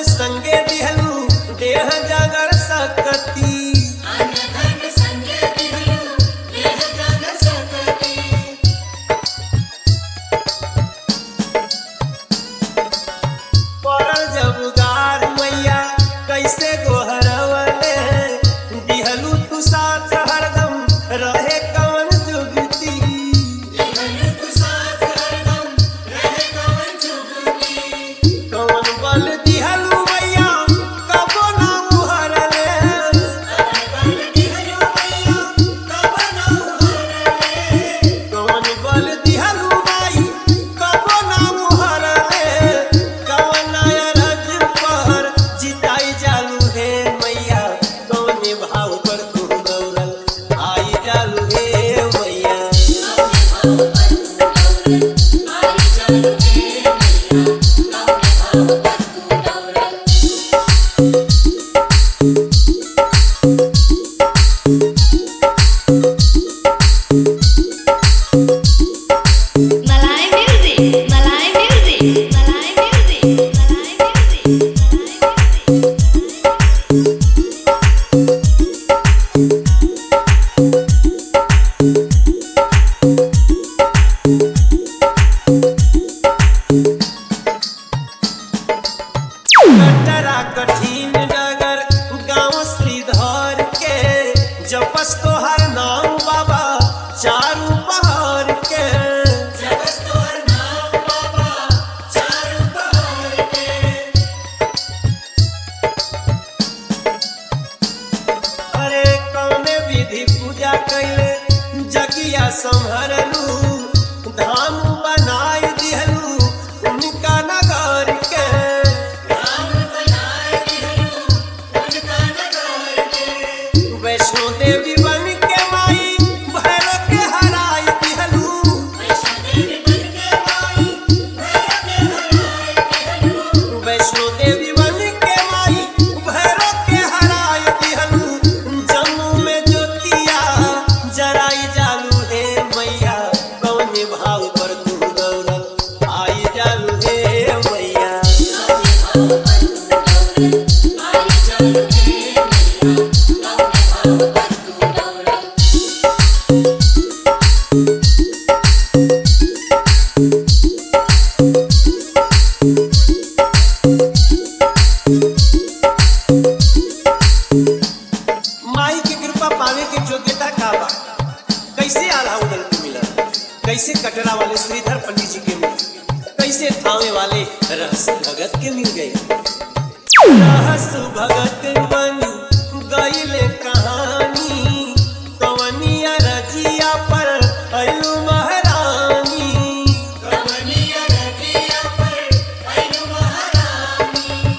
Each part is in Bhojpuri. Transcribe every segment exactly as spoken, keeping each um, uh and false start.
संगे दिहलू देह जागर सकती पड़ल जब गार मैया कैसे गोहरवले दिहलू तू साथ हरदम रहे कवन जुगती कवन बल दिहलू मैया कबो ना उहरले कवन बल दिहलू माई कबो ना उहरले कवन अरज पर जिताई जालू हे मैया कवन भाव पर तू दौड़ल आई जालू हे मैया Malay music, Malay music, Malay music, Malay कटरा कठिन नगर गाँव श्रीधर के जपस तोहर नाम बाबा चारू पहाड़ के अरे कौने विधि पूजा कैले जगिया संभरलू धाम बनाई दिहलू उनका नगर के वैष्णो देवी बन के माई भैरव के हराई दिहलू वैष्णो देवी बन के माई भैरव के हराई दिहलू जम्मू में ज्योतिया जराई जालू हे मैया कौन भाव पर तू दौड़ल आई जालू हे मैया माई की कृपा पावे के योग्यता का बा कैसे आल्हा उदल को मिला कैसे कटरा वाले श्रीधर पंडित जी के मिल कैसे थावे वाले रहस भगत के मिल गए रहस भगत बन गईले कहानी कवनिया रजिया पर अइलू महारानी कवनिया रजिया पर अइलू महारानी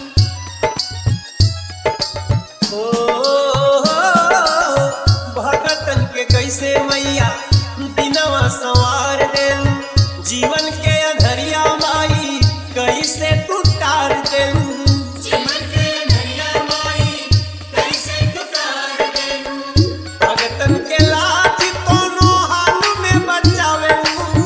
ओ भगतन के कैसे मैया दिनवा संवार देलू जीवन के अधरिया माई कैसे तू तार देलू भगतन के लाज कोनो हाल में बचावेलू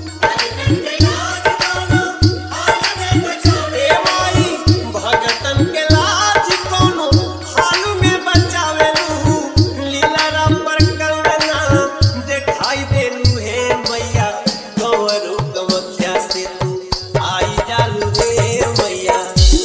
ए माई भगतन के लाज कोनो हाल में बचावेलू लीला पर करुणा दिखाई देलू हे मैया कंवरू कमख्या से तू आई जालू हे मैया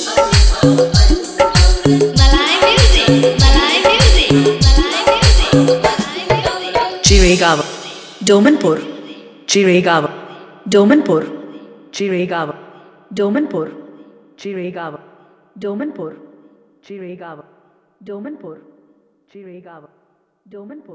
Malay music, Malay music, Malay music, Malay music. Jiregawa, Domanpur, Jiregawa, Domanpur, Jiregawa, Domanpur, Jiregawa, Domanpur, Jiregawa, Domanpur, Jiregawa, Domanpur.